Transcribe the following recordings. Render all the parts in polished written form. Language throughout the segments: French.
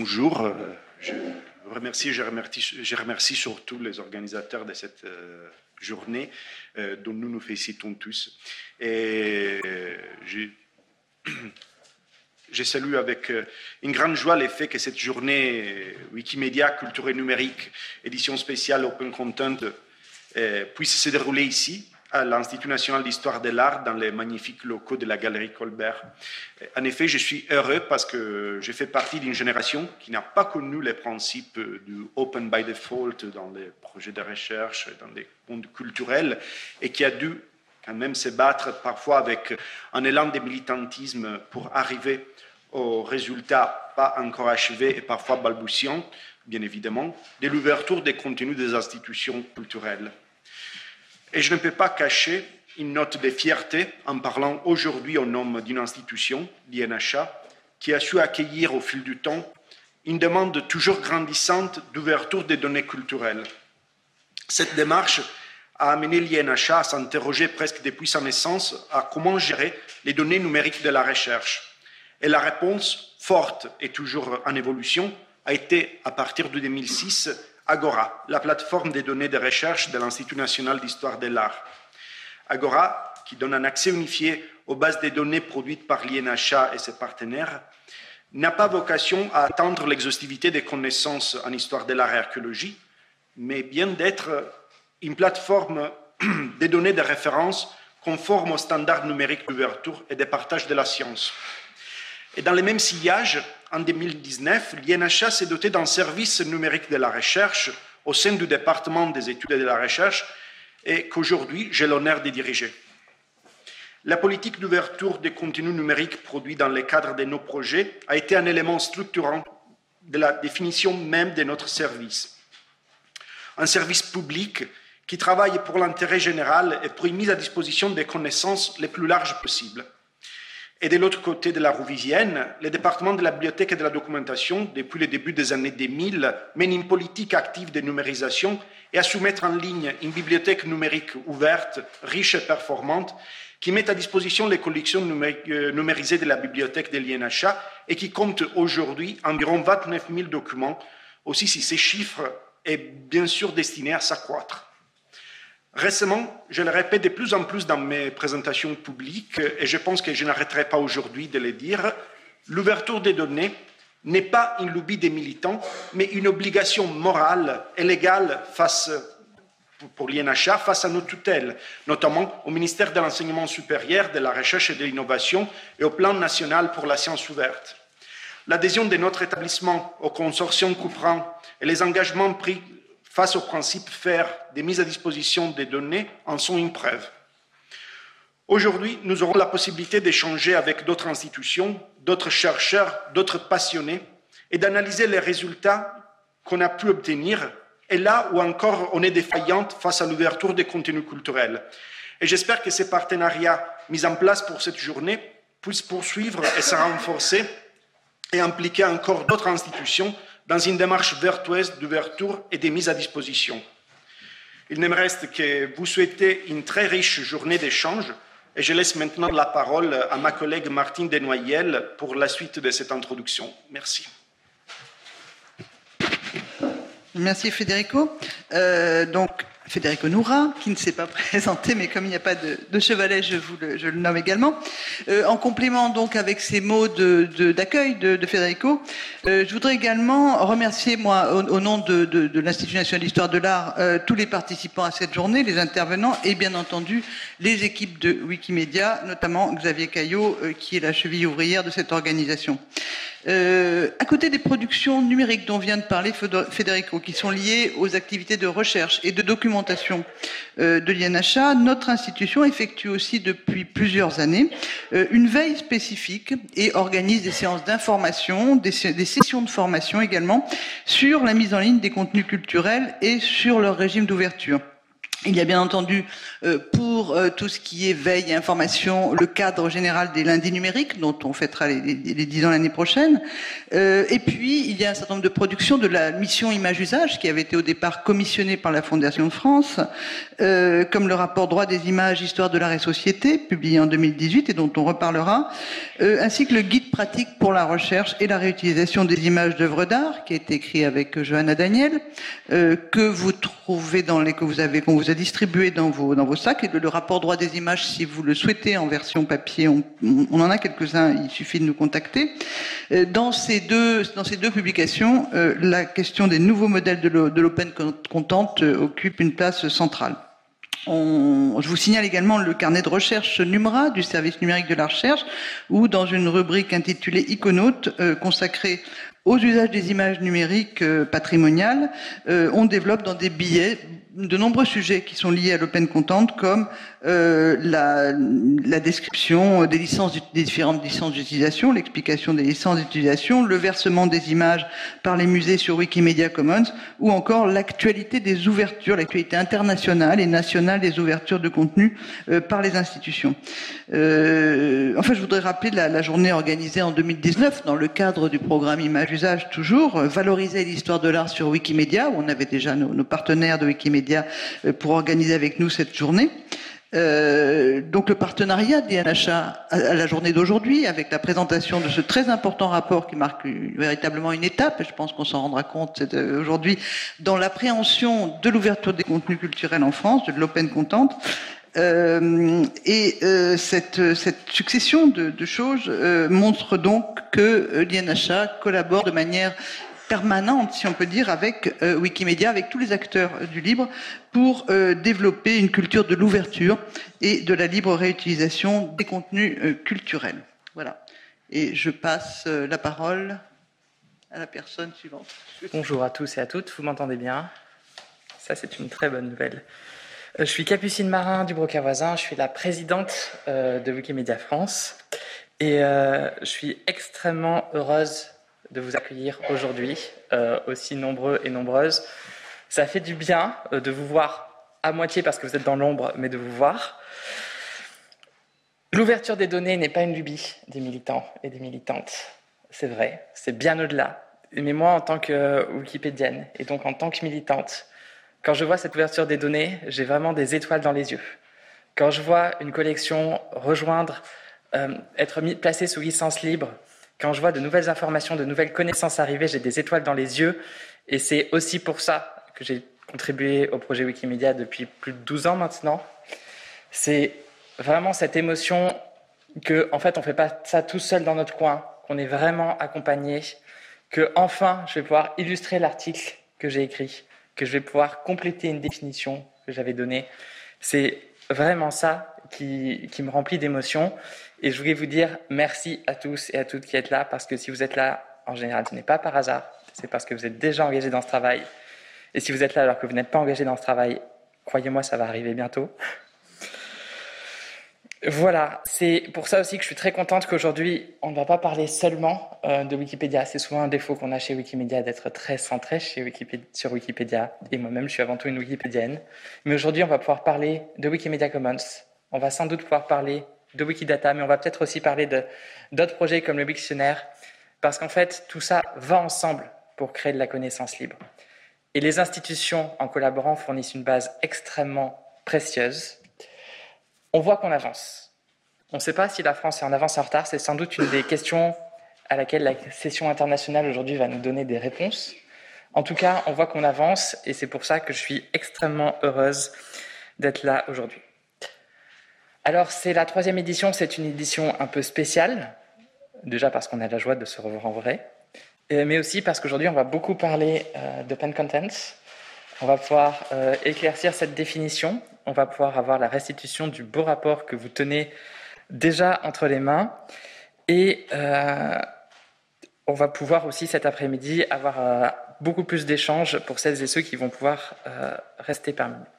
bonjour. Je remercie surtout les organisateurs de cette journée dont nous nous félicitons tous. Et je salue avec une grande joie le fait que cette journée Wikimedia, culture et numérique, édition spéciale Open Content, puisse se dérouler ici, à l'Institut national d'histoire de l'art, dans les magnifiques locaux de la Galerie Colbert. En effet, je suis heureux parce que je fais partie d'une génération qui n'a pas connu les principes du open by default dans les projets de recherche, dans les mondes culturels, et qui a dû quand même se battre parfois avec un élan de militantisme pour arriver aux résultats pas encore achevés et parfois balbutiants, bien évidemment, de l'ouverture des contenus des institutions culturelles. Et je ne peux pas cacher une note de fierté en parlant aujourd'hui au nom d'une institution, l'INHA, qui a su accueillir au fil du temps une demande toujours grandissante d'ouverture des données culturelles. Cette démarche a amené l'INHA à s'interroger presque depuis sa naissance à comment gérer les données numériques de la recherche. Et la réponse, forte et toujours en évolution, a été, à partir de 2006, Agora, la plateforme des données de recherche de l'Institut national d'histoire de l'art. Agora, qui donne un accès unifié aux bases de données produites par l'INHA et ses partenaires, n'a pas vocation à atteindre l'exhaustivité des connaissances en histoire de l'art et archéologie, mais bien d'être une plateforme des données de référence conforme aux standards numériques d'ouverture et de partage de la science. Et dans le même sillage, en 2019, l'INHA s'est doté d'un service numérique de la recherche au sein du département des études et de la recherche et qu'aujourd'hui, j'ai l'honneur de diriger. La politique d'ouverture des contenus numériques produits dans le cadre de nos projets a été un élément structurant de la définition même de notre service. Un service public qui travaille pour l'intérêt général et pour une mise à disposition des connaissances les plus larges possibles. Et de l'autre côté de la Rouvizienne, le département de la bibliothèque et de la documentation, depuis le début des années 2000, mène une politique active de numérisation et a su mettre en ligne une bibliothèque numérique ouverte, riche et performante, qui met à disposition les collections numérisées de la bibliothèque de l'INHA et qui compte aujourd'hui environ 29 000 documents, aussi si ces chiffres est bien sûr destiné à s'accroître. Récemment, je le répète de plus en plus dans mes présentations publiques, et je pense que je n'arrêterai pas aujourd'hui de le dire, l'ouverture des données n'est pas une lubie des militants, mais une obligation morale et légale pour l'INHA face à nos tutelles, notamment au ministère de l'Enseignement supérieur, de la Recherche et de l'Innovation et au Plan national pour la science ouverte. L'adhésion de notre établissement au consortium Couperin et les engagements pris face au principe FAIR des mises à disposition des données en sont une preuve. Aujourd'hui, nous aurons la possibilité d'échanger avec d'autres institutions, d'autres chercheurs, d'autres passionnés et d'analyser les résultats qu'on a pu obtenir et là où encore on est défaillante face à l'ouverture des contenus culturels. Et j'espère que ces partenariats mis en place pour cette journée puissent poursuivre et se renforcer et impliquer encore d'autres institutions dans une démarche vertueuse d'ouverture et de mise à disposition. Il ne me reste que vous souhaiter une très riche journée d'échange et je laisse maintenant la parole à ma collègue Martine Desnoyelles pour la suite de cette introduction. Merci. Merci Federico. Federico Noura, qui ne s'est pas présenté, mais comme il n'y a pas de chevalet, je le nomme également. En complément donc avec ces mots d'accueil de Federico, je voudrais également remercier moi au nom de l'Institut national d'histoire de l'art tous les participants à cette journée, les intervenants et bien entendu les équipes de Wikimedia, notamment Xavier Caillot qui est la cheville ouvrière de cette organisation. À côté des productions numériques dont vient de parler Federico, qui sont liées aux activités de recherche et de documentation de l'INHA, notre institution effectue aussi depuis plusieurs années une veille spécifique et organise des séances d'information, des sessions de formation également sur la mise en ligne des contenus culturels et sur leur régime d'ouverture. Il y a bien entendu, pour tout ce qui est veille et information, le cadre général des lundis numériques, dont on fêtera les 10 ans l'année prochaine. Et puis, il y a un certain nombre de productions de la mission Image-Usage, qui avait été au départ commissionnée par la Fondation de France, comme le rapport Droit des images, Histoire de l'art et société, publié en 2018 et dont on reparlera, ainsi que le guide pratique pour la recherche et la réutilisation des images d'œuvres d'art, qui a été écrit avec Johanna Daniel, que vous trouvez qu'on vous a distribué dans vos sacs, et le rapport droit des images, si vous le souhaitez en version papier, on en a quelques-uns, il suffit de nous contacter. Dans ces deux publications, la question des nouveaux modèles de l'open content occupe une place centrale. Je vous signale également le carnet de recherche NUMRA du service numérique de la recherche, où dans une rubrique intitulée Iconautes, consacrée aux usages des images numériques patrimoniales, on développe dans des billets de nombreux sujets qui sont liés à l'open content, comme la description des différentes licences d'utilisation, l'explication des licences d'utilisation, le versement des images par les musées sur Wikimedia Commons, ou encore l'actualité des ouvertures, l'actualité internationale et nationale des ouvertures de contenu par les institutions. Enfin, je voudrais rappeler la journée organisée en 2019 dans le cadre du programme Image-Usage, toujours, valoriser l'histoire de l'art sur Wikimedia, où on avait déjà nos partenaires de Wikimedia pour organiser avec nous cette journée. Donc le partenariat d'INHA à la journée d'aujourd'hui, avec la présentation de ce très important rapport qui marque véritablement une étape, et je pense qu'on s'en rendra compte aujourd'hui, dans l'appréhension de l'ouverture des contenus culturels en France, de l'open content. Cette succession de choses montre donc que l'INHA collabore de manière permanente, si on peut dire, avec Wikimedia, avec tous les acteurs du libre, pour développer une culture de l'ouverture et de la libre réutilisation des contenus culturels. Voilà. Et je passe la parole à la personne suivante. Bonjour à tous et à toutes, vous m'entendez bien? Ça, c'est une très bonne nouvelle. Je suis Capucine Marin du Broca Voisin, je suis la présidente de Wikimedia France et je suis extrêmement heureuse de vous accueillir aujourd'hui, aussi nombreux et nombreuses. Ça fait du bien de vous voir à moitié parce que vous êtes dans l'ombre, mais de vous voir. L'ouverture des données n'est pas une lubie des militants et des militantes. C'est vrai, c'est bien au-delà. Mais moi, en tant que wikipédienne et donc en tant que militante, quand je vois cette ouverture des données, j'ai vraiment des étoiles dans les yeux. Quand je vois une collection rejoindre, être placée sous licence libre, quand je vois de nouvelles informations, de nouvelles connaissances arriver, j'ai des étoiles dans les yeux. Et c'est aussi pour ça que j'ai contribué au projet Wikimedia depuis plus de 12 ans maintenant. C'est vraiment cette émotion que, en fait, on ne fait pas ça tout seul dans notre coin, qu'on est vraiment accompagné, que enfin, je vais pouvoir illustrer l'article que j'ai écrit, que je vais pouvoir compléter une définition que j'avais donnée. C'est vraiment ça qui me remplit d'émotion. Et je voulais vous dire merci à tous et à toutes qui êtes là, parce que si vous êtes là, en général, ce n'est pas par hasard, c'est parce que vous êtes déjà engagés dans ce travail. Et si vous êtes là alors que vous n'êtes pas engagés dans ce travail, croyez-moi, ça va arriver bientôt. Voilà, c'est pour ça aussi que je suis très contente qu'aujourd'hui, on ne va pas parler seulement de Wikipédia. C'est souvent un défaut qu'on a chez Wikimedia d'être très centré sur Wikipédia. Et moi-même, je suis avant tout une wikipédienne. Mais aujourd'hui, on va pouvoir parler de Wikimedia Commons. On va sans doute pouvoir parler de Wikidata, mais on va peut-être aussi parler d'autres projets comme le Wiktionnaire, parce qu'en fait, tout ça va ensemble pour créer de la connaissance libre. Et les institutions, en collaborant, fournissent une base extrêmement précieuse. On voit qu'on avance. On ne sait pas si la France est en avance ou en retard. C'est sans doute une des questions à laquelle la session internationale aujourd'hui va nous donner des réponses. En tout cas, on voit qu'on avance et c'est pour ça que je suis extrêmement heureuse d'être là aujourd'hui. Alors, c'est la 3e édition. C'est une édition un peu spéciale. Déjà parce qu'on a la joie de se revoir en vrai. Mais aussi parce qu'aujourd'hui, on va beaucoup parler d'open content. On va pouvoir éclaircir cette définition. On va pouvoir avoir la restitution du beau rapport que vous tenez déjà entre les mains. Et on va pouvoir aussi cet après-midi avoir beaucoup plus d'échanges pour celles et ceux qui vont pouvoir rester parmi nous.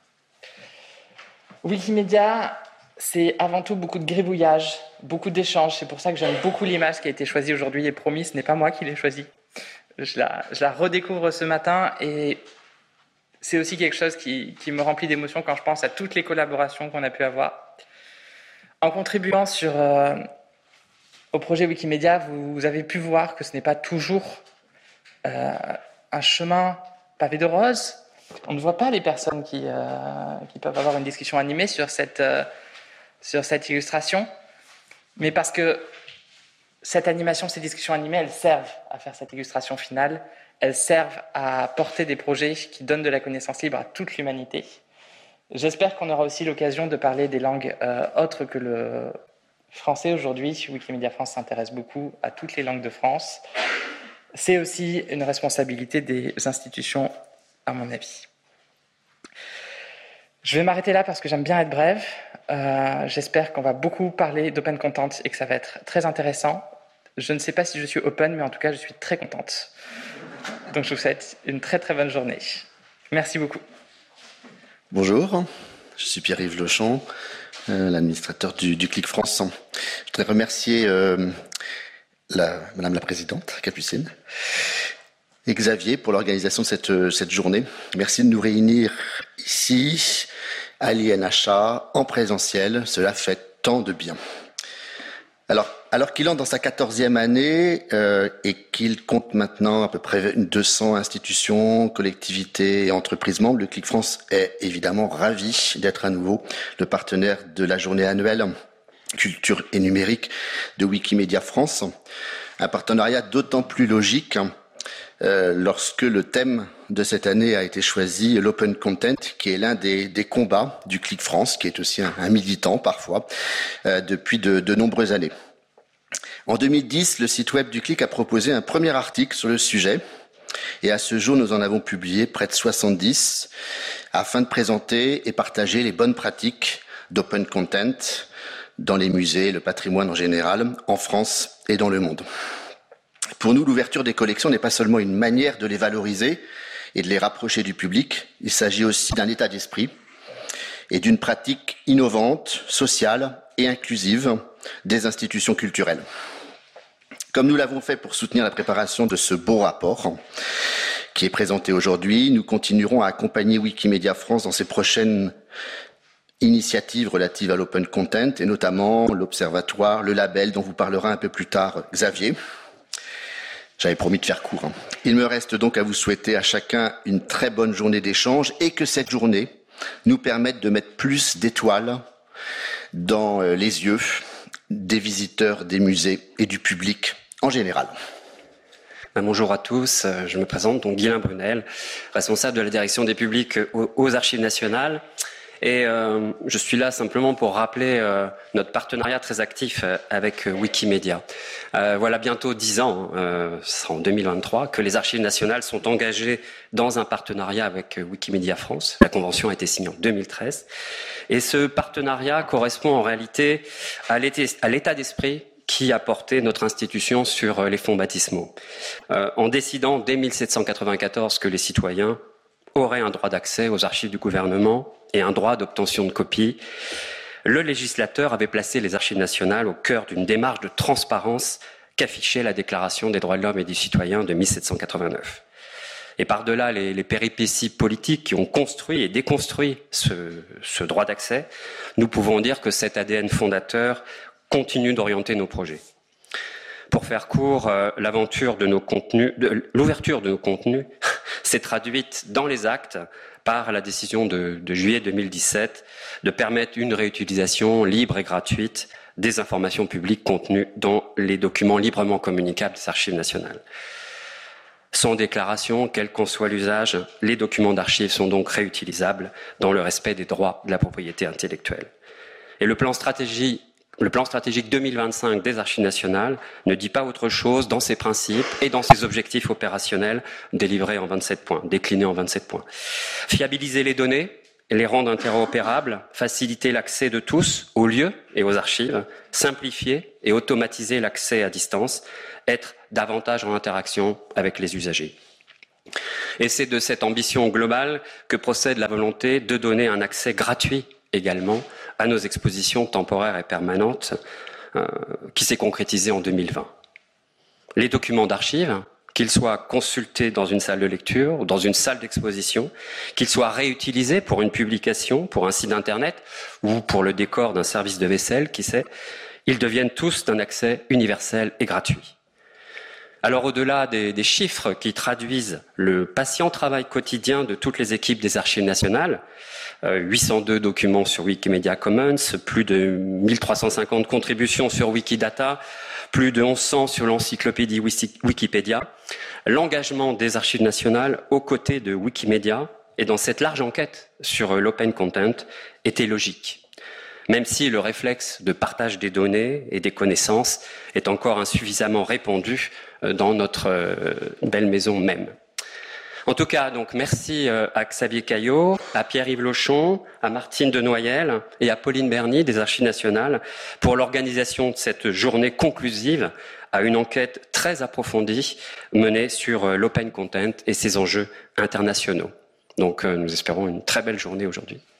Wikimedia, c'est avant tout beaucoup de gribouillage, beaucoup d'échanges. C'est pour ça que j'aime beaucoup l'image qui a été choisie aujourd'hui. Et promis, ce n'est pas moi qui l'ai choisie. Je la redécouvre ce matin et c'est aussi quelque chose qui me remplit d'émotion quand je pense à toutes les collaborations qu'on a pu avoir. En contribuant au projet Wikimedia, vous avez pu voir que ce n'est pas toujours un chemin pavé de roses. On ne voit pas les personnes qui peuvent avoir une discussion animée sur cette illustration, mais parce que cette animation, ces discussions animées, elles servent à faire cette illustration finale, elles servent à porter des projets qui donnent de la connaissance libre à toute l'humanité. J'espère qu'on aura aussi l'occasion de parler des langues autres que le français aujourd'hui. Wikimedia France s'intéresse beaucoup à toutes les langues de France. C'est aussi une responsabilité des institutions, à mon avis. Je vais m'arrêter là parce que j'aime bien être brève. J'espère qu'on va beaucoup parler d'open content et que ça va être très intéressant. Je ne sais pas si je suis open, mais en tout cas, je suis très contente. Donc, je vous souhaite une très très bonne journée. Merci beaucoup. Bonjour, je suis Pierre-Yves Lechon, l'administrateur du CLIC France. Je voudrais remercier Madame la Présidente, Capucine, et Xavier pour l'organisation de cette journée. Merci de nous réunir ici, à l'INHA, en présentiel. Cela fait tant de bien. Alors qu'il entre dans sa 14e année et qu'il compte maintenant à peu près 200 institutions, collectivités et entreprises membres, le CLIC France est évidemment ravi d'être à nouveau le partenaire de la journée annuelle culture et numérique de Wikimedia France. Un partenariat d'autant plus logique lorsque le thème de cette année a été choisi, l'open content, qui est l'un des combats du CLIC France, qui est aussi un militant parfois, depuis de nombreuses années. En 2010, le site web du CLIC a proposé un premier article sur le sujet, et à ce jour, nous en avons publié près de 70, afin de présenter et partager les bonnes pratiques d'open content dans les musées, le patrimoine en général, en France et dans le monde. Pour nous, l'ouverture des collections n'est pas seulement une manière de les valoriser et de les rapprocher du public, il s'agit aussi d'un état d'esprit et d'une pratique innovante, sociale et inclusive des institutions culturelles. Comme nous l'avons fait pour soutenir la préparation de ce beau rapport qui est présenté aujourd'hui, nous continuerons à accompagner Wikimedia France dans ses prochaines initiatives relatives à l'open content et notamment l'observatoire, le label dont vous parlera un peu plus tard Xavier. J'avais promis de faire court. Il me reste donc à vous souhaiter à chacun une très bonne journée d'échange et que cette journée nous permette de mettre plus d'étoiles dans les yeux des visiteurs, des musées et du public en général. Bonjour à tous, je me présente, donc Guylain Brunel, responsable de la direction des publics aux Archives nationales. Et je suis là simplement pour rappeler notre partenariat très actif avec Wikimedia. Voilà bientôt 10 ans, ce sera en 2023, que les Archives nationales sont engagées dans un partenariat avec Wikimedia France. La convention a été signée en 2013. Et ce partenariat correspond en réalité à l'état d'esprit qui a porté notre institution sur les fonds baptismaux. En décidant dès 1794 que les citoyens auraient un droit d'accès aux archives du gouvernement et un droit d'obtention de copies, le législateur avait placé les Archives nationales au cœur d'une démarche de transparence qu'affichait la Déclaration des droits de l'homme et du citoyen de 1789. Et par-delà les péripéties politiques qui ont construit et déconstruit ce droit d'accès, nous pouvons dire que cet ADN fondateur continue d'orienter nos projets. Pour faire court, l'ouverture de nos contenus s'est traduite dans les actes par la décision de juillet 2017 de permettre une réutilisation libre et gratuite des informations publiques contenues dans les documents librement communicables des Archives nationales. Sans déclaration, quel qu'en soit l'usage, les documents d'archives sont donc réutilisables dans le respect des droits de la propriété intellectuelle. Et le plan stratégique 2025 des Archives nationales ne dit pas autre chose dans ses principes et dans ses objectifs opérationnels délivrés en 27 points, déclinés en 27 points. Fiabiliser les données, les rendre interopérables, faciliter l'accès de tous aux lieux et aux archives, simplifier et automatiser l'accès à distance, être davantage en interaction avec les usagers. Et c'est de cette ambition globale que procède la volonté de donner un accès gratuit également à nos expositions temporaires et permanentes qui s'est concrétisée en 2020. Les documents d'archives, qu'il soit consulté dans une salle de lecture ou dans une salle d'exposition, qu'il soit réutilisé pour une publication, pour un site internet ou pour le décor d'un service de vaisselle, qui sait, ils deviennent tous d'un accès universel et gratuit. Alors au-delà des chiffres qui traduisent le patient travail quotidien de toutes les équipes des Archives nationales, 802 documents sur Wikimedia Commons, plus de 1350 contributions sur Wikidata, plus de 1100 sur l'encyclopédie Wikipédia, l'engagement des Archives nationales aux côtés de Wikimedia et dans cette large enquête sur l'open content était logique. Même si le réflexe de partage des données et des connaissances est encore insuffisamment répandu dans notre belle maison même. En tout cas, donc, merci à Xavier Caillot, à Pierre-Yves Lochon, à Martine Denoyel et à Pauline Berny des Archives nationales pour l'organisation de cette journée conclusive à une enquête très approfondie menée sur l'open content et ses enjeux internationaux. Donc, nous espérons une très belle journée aujourd'hui.